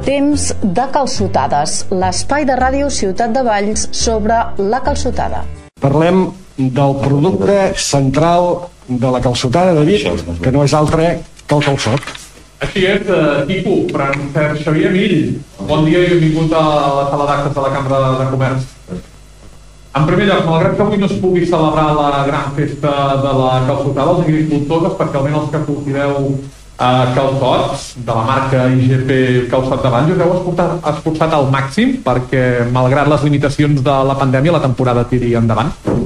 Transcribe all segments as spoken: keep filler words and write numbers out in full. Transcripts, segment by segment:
Temps de calçotades, l'espai de ràdio Ciutat de Valls sobre la calçotada. Parlem del producte central de la calçotada, David, que no és altre que el calçot. Així és, Quico, Francesc Xavier Mill. Bon dia i benvingut a la sala d'actes de la Cambra de Comerç. En primer lloc, malgrat que avui no es pugui celebrar la gran festa de la calçotada, els agricultors, especialment els que cultiveu Uh, calçots de la marca I G P Calçot de Valls, us heu esforçat, esforçat al màxim perquè, malgrat les limitacions de la pandèmia, la temporada tiri endavant?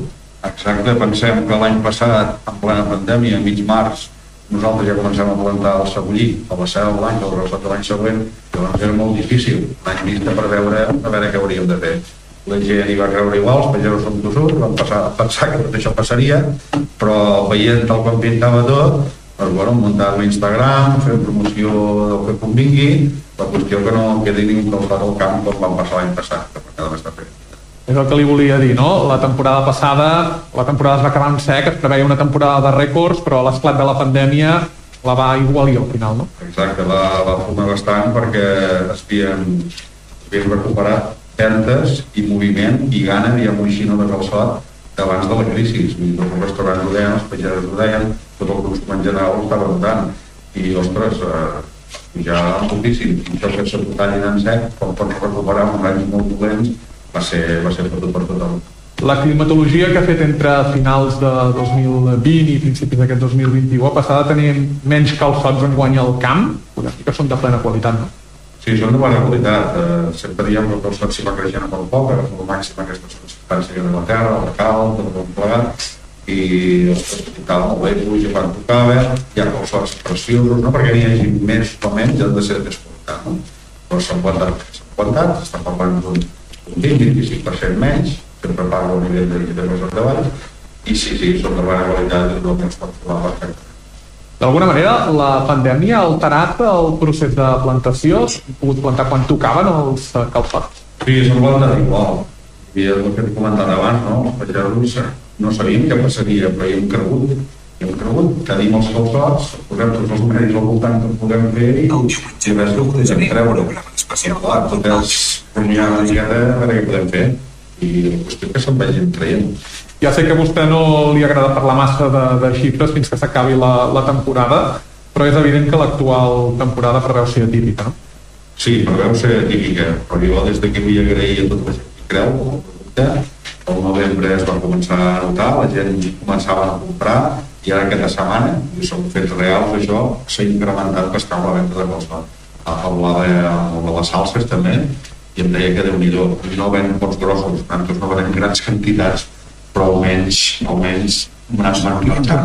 Exacte, pensem que l'any passat, en plena pandèmia, a mig març, nosaltres ja comencem a plantar el cebollí a la cel de l'any, el rosat de l'any següent, que doncs era molt difícil l'any vista per veure, a veure què hauríem de fer. La gent hi va creure igual, els pagesos són tossuts, vam passar, pensar que tot això passaria, però veient el com pintava tot, doncs, bueno, muntar l'Instagram, fer promoció del que convingui, la qüestió que no quedi ningú calçat al camp com vam passar l'any passat, que per cada m'està fent. És el que li volia dir, no? La temporada passada, la temporada es va acabar en sec, es preveia una temporada de rècords, però l'esclat de la pandèmia la va igualir al final, no? Exacte, va, va fumar bastant perquè es havien, es havien recuperat ventes i moviment i gana, diguem-ho així, no de calçot, abans de la crisi. Tots els restaurants ho deien, els pagesos ho deien, tot el consum en general ho estava notant. I, ostres, eh, ja moltíssim. I això que s'aportallin en sec, quan pots recuperar uns anys molt dolents, va ser, va ser per tot per tothom. La climatologia que ha fet entre finals de dos mil vint i principis d'aquest dos mil vint-i-u ha passat a tenir menys calçots en guany al camp, que són de plena qualitat, no? Sí, són de bona qualitat. Eh, sempre diem que el calçot s'hi va creixent molt poc, ara el màxim aquesta substància de la terra, el cal, tot el plegat, i ostres, pintava molt bé, pluja quan tocava, hi ha calçots preciosos, no perquè n'hi hagi més o menys, han de ser de més qualitat, no? Però s'han plantat, s'han plantat, s'estan parlant d'un vint a vint-i-cinc per cent menys, sempre parlo a nivell de calçot de Valls, i sí, sí, són de bona qualitat i tot el que ens pot trobar perfecte. D'alguna manera, la pandèmia ha alterat el procés de plantació? S'han pogut plantar quan tocaven els calçots? Sí, s'han plantat igual. I el que he comentat abans, no? Els pagesos no sabien què passaria, però hi hem cregut. Hi hem cregut, tenim els calçots, posem tots els medis al voltant que podem fer i a veure si podem treure. I clar, tot els rumiar una miqueta a veure què podem fer. I la qüestió que se'n vagin traient. Ja sé que a vostè no li agrada parlar massa de, de xifres fins que s'acabi la, la temporada, però és evident que l'actual temporada preveu ser atípica, no? Sí, preveu ser atípica, però jo des que vull agrair a tota la gent que creu el producte. El novembre es va començar a notar, la gent començava a comprar, i ara aquesta setmana, i són fets reals, això s'ha incrementat bastant la venda de calçot. Parlava de les salses també, i em deia que Déu-n'hi-do, no ven pots grossos, nosaltres no venem grans quantitats, però almenys, almenys una marquita,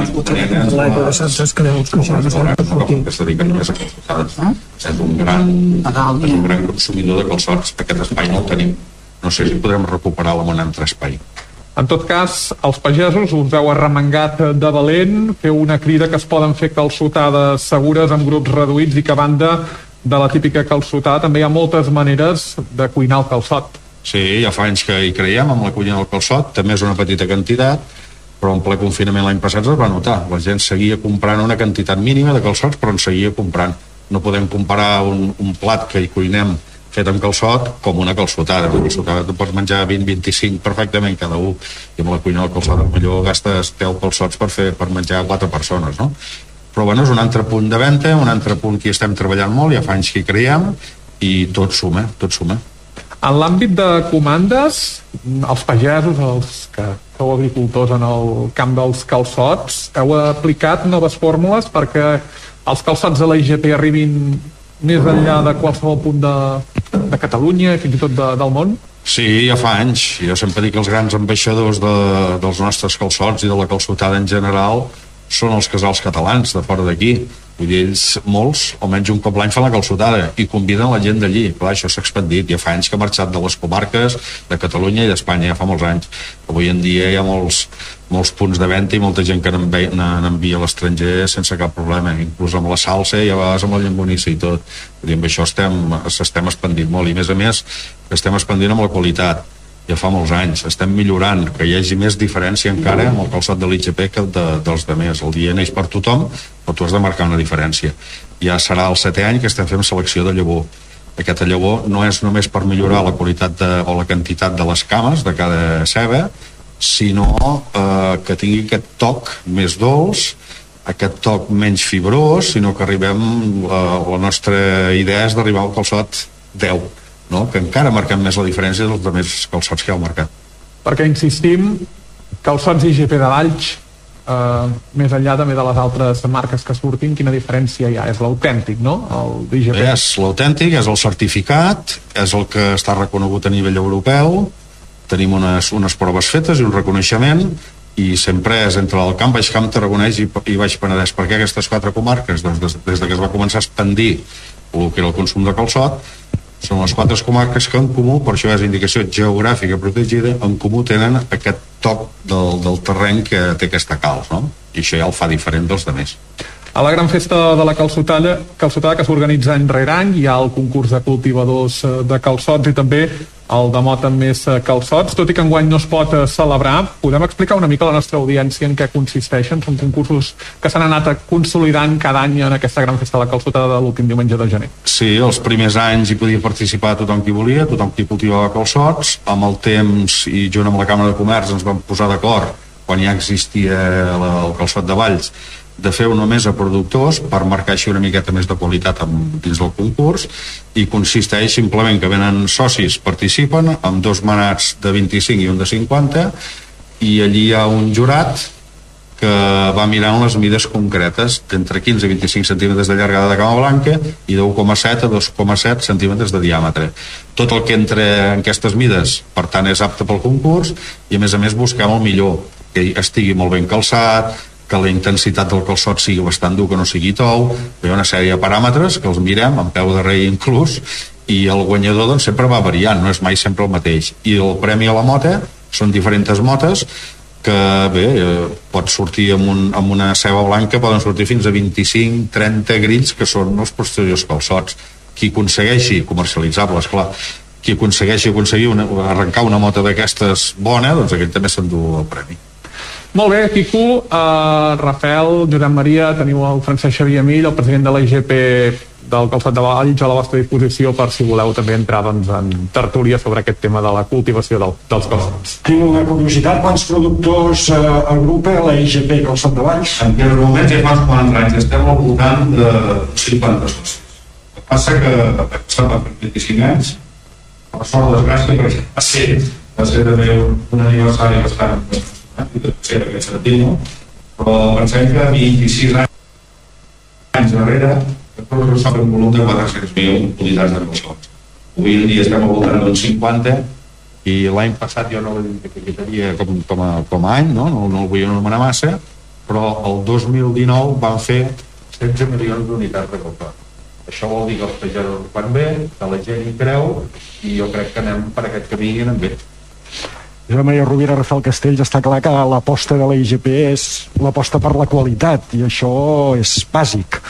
que es dedica només a calçotades. És un gran, és un gran consumidor de calçots. Aquest espai no el tenim. No sé si podrem recuperar-lo en un altre espai. En tot cas, els pagesos us heu arremangat de valent, feu una crida que es poden fer calçotades segures amb grups reduïts i que a banda de la típica calçotada també hi ha moltes maneres de cuinar el calçot. Sí, ja fa anys que hi creiem amb la cuina del calçot, també és una petita quantitat, però en ple confinament l'any passat es va notar. La gent seguia comprant una quantitat mínima de calçots, però en seguia comprant. No podem comparar un, un plat que hi cuinem fet amb calçot com una calçotada. Una calçotada tu pots menjar vint a vint-i-cinc perfectament cada un, i amb la cuina del calçot millor gastes deu calçots per, fer, per menjar quatre persones, no? Però bueno, és un altre punt de venda, un altre punt que hi estem treballant molt, ja fa anys que hi creiem, i tot suma, tot suma. En l'àmbit de comandes, els pagesos, els que sou agricultors en el camp dels calçots, heu aplicat noves fórmules perquè els calçots de la I G P arribin més enllà de qualsevol punt de, de Catalunya i fins i tot de, del món? Sí, ja fa anys. Jo sempre dic que els grans ambaixadors de, dels nostres calçots i de la calçotada en general són els casals catalans de fora d'aquí. Vull dir, ells, molts, almenys un cop l'any fan la calçotada i conviden la gent d'allí. Clar, això s'ha expandit, ja fa anys que ha marxat de les comarques de Catalunya i d'Espanya, ja fa molts anys. Avui en dia hi ha molts, molts punts de venda i molta gent que n'envia a l'estranger sense cap problema, inclús amb la salsa i a vegades amb la llonganissa i tot. Vull dir, amb això estem, s'estem expandint molt i a més a més estem expandint amb la qualitat. Ja fa molts anys, estem millorant, que hi hagi més diferència encara amb el calçot de l'I G P que de, dels demés. El dia neix per tothom, però tu has de marcar una diferència. Ja serà el setè any que estem fent selecció de llavor Aquesta llavor no és només per millorar la qualitat de, o la quantitat de les cames de cada ceba, sinó eh, que tingui aquest toc més dolç, aquest toc menys fibrós, sinó que arribem, la, la nostra idea és d'arribar al calçot deu, no? Que encara marquem més la diferència dels altres calçots que hi ha al mercat. Perquè insistim, calçots I G P de Valls, eh, més enllà també de les altres marques que surtin, quina diferència hi ha? És l'autèntic, no? El I G P. És l'autèntic, és el certificat, és el que està reconegut a nivell europeu, tenim unes, unes proves fetes i un reconeixement, i sempre és entre el Camp, Baix Camp, Tarragonès i, i Baix Penedès. Per què aquestes quatre comarques? Doncs des, des que es va començar a expandir el que era el consum de calçot, són les quatre comarques que en comú, per això és indicació geogràfica protegida, en comú tenen aquest toc del, del terreny que té aquesta calç, no? I això ja el fa diferent dels altres. A la gran festa de la calçotada, calçotada que s'organitza any rere any, hi ha el concurs de cultivadors de calçots i també el de mot amb més calçots. Tot i que enguany no es pot celebrar, podem explicar una mica a la nostra audiència en què consisteixen? Són concursos que s'han anat consolidant cada any en aquesta gran festa de la calçotada de l'últim diumenge de gener. Sí, els primers anys hi podia participar tothom qui volia, tothom qui cultivava calçots. Amb el temps i junt amb la Càmera de Comerç ens vam posar d'acord, quan ja existia el calçot de Valls, de fer-ho només a productors per marcar així una miqueta més de qualitat amb, dins del concurs, i consisteix simplement que venen socis, participen amb dos manats de vint-i-cinc i un de cinquanta, i allí hi ha un jurat que va mirant les mides concretes d'entre quinze i vint-i-cinc centímetres de llargada de cama blanca i de u coma set a dos coma set centímetres de diàmetre. Tot el que entra en aquestes mides, per tant, és apte pel concurs, i a més a més busquem el millor, que estigui molt ben calçat, que la intensitat del calçot sigui bastant dur, que no sigui tou. Hi ha una sèrie de paràmetres que els mirem, amb peu de rei inclús, i el guanyador doncs, sempre va variant, no és mai sempre el mateix. I el premi a la mota són diferents motes que bé, eh, pot sortir amb, un, amb una ceba blanca, poden sortir fins a vint-i-cinc trenta grills, que són els posteriors calçots. Qui aconsegueixi comercialitzables, clar, qui aconsegueixi aconseguir una, arrencar una mota d'aquestes bona, doncs aquell també s'endú el premi. Molt bé, Quico, uh, Rafael, Josep Maria, teniu el Francesc Xavier Mill, el president de la I G P del Calçot de Valls, a la vostra disposició per si voleu també entrar doncs, en tertúlia sobre aquest tema de la cultivació del, dels calçots. Tinc una curiositat, quants productors eh, agrupa la I G P Calçot de Valls? En aquests moments ja fa uns quaranta anys, estem al voltant de cinquanta socis. El que passa que s'ha per vint-i-cinc anys, per sort o desgràcia, perquè va ser, va ser també un, un aniversari bastant de ser aquest sentit, no? Però pensem que vint-i-sis anys darrere tots s'ha fet un volum de quatre-cents mil unitats de calçots. Avui en dia estem al voltant d'uns cinquanta, i l'any passat jo no l'identificaria com, com, a, com a any, no? No, no el vull anomenar massa, però el dos mil dinou van fer setze milions d'unitats de calçot. Això vol dir que els pagesos van bé, que la gent hi creu, i jo crec que anem per aquest camí i anem bé. Josep Maria Rovira, Rafael Castells, està clar que l'aposta de la I G P és l'aposta per la qualitat, i això és bàsic.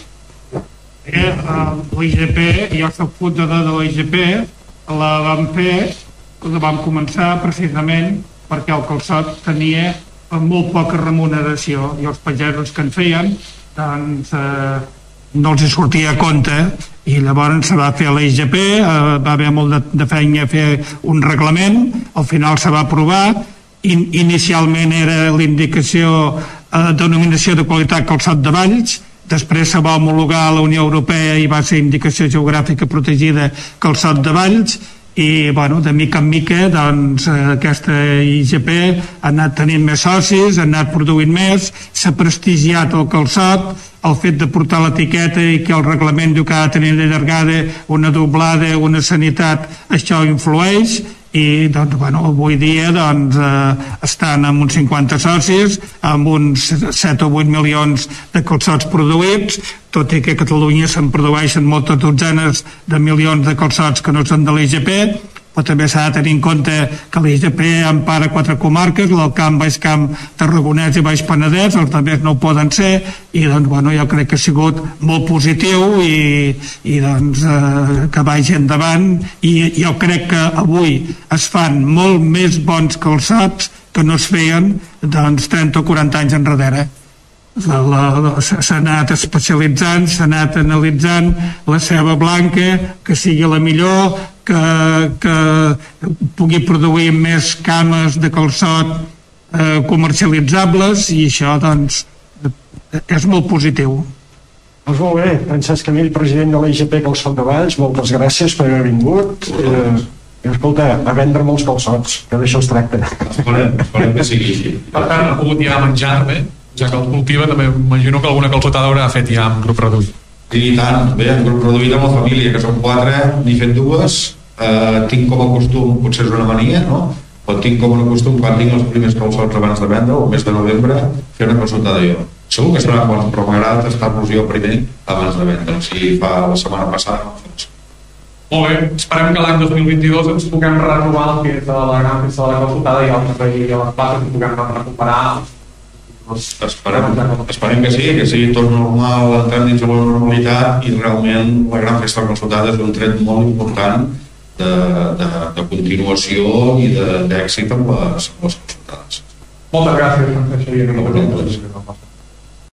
Eh, la I G P, jo soc fundador de la I G P, la vam fer, la vam començar precisament perquè el calçot tenia molt poca remuneració, i els pagesos que en feien doncs eh, no els hi sortia a compte, i llavors se va fer a la I G P, eh, va haver molt de, de feina a fer un reglament, al final se va aprovar, in, inicialment era l'indicació eh, denominació de qualitat calçot de Valls, després se va homologar a la Unió Europea i va ser indicació geogràfica protegida calçot de Valls, i bueno, de mica en mica doncs, aquesta I G P ha anat tenint més socis, ha anat produint més, s'ha prestigiat el calçot, el fet de portar l'etiqueta i que el reglament diu que ha de tenir una llargada, una doblada, una sanitat, això influeix, i doncs, bueno, avui dia doncs, eh, estan amb uns cinquanta socis, amb uns set o vuit milions de calçots produïts, tot i que a Catalunya se'n produeixen moltes dotzenes de milions de calçots que no són de l'I G P, però també s'ha de tenir en compte que l'I G P empara quatre comarques, l'Alt Camp, Baix Camp, Tarragonès i Baix Penedès, els altres no ho poden ser, i doncs, bueno, jo crec que ha sigut molt positiu i, i doncs, eh, que vagi endavant, i jo crec que avui es fan molt més bons calçots que no es feien doncs, trenta o quaranta anys enrere. la, la, s'ha anat especialitzant, s'ha anat analitzant la ceba blanca, que sigui la millor, que, que pugui produir més cames de calçot eh, comercialitzables, i això doncs és molt positiu. Doncs molt bé, Francesc Camil, president de l'I G P Calçot de Valls, moltes gràcies per haver vingut. Eh, i escolta, a vendre molts calçots, que d'això es tracta. Esperem, esperem que sigui així. Per tant, ha pogut ja menjar també, ja que el cultiva, també imagino que alguna calçotada haurà fet ja amb grup reduït. I tant, bé, en grup reduït amb la família, que són quatre, n'he fet dues, eh, tinc com a costum, potser és una mania, no? Però tinc com a costum, quan tinc els primers calçots abans de vendre, el mes de novembre, fer una calçotada jo. Segur que serà quan, però m'agrada tastar-los jo primer abans de vendre. O sigui, fa la setmana passada. Molt bé, esperem que l'any dos mil vint-i-dos ens puguem renovar el que és la gran festa de la calçotada i altres ahir a les places i puguem recuperar. Esperem, esperem que sí, que sigui tot normal, entrem dins de la normalitat, i realment la gran festa de la calçotada és un tret molt important de, de, de continuació i d'èxit amb les, amb les calçotades. Moltes gràcies, Francesc Xavier.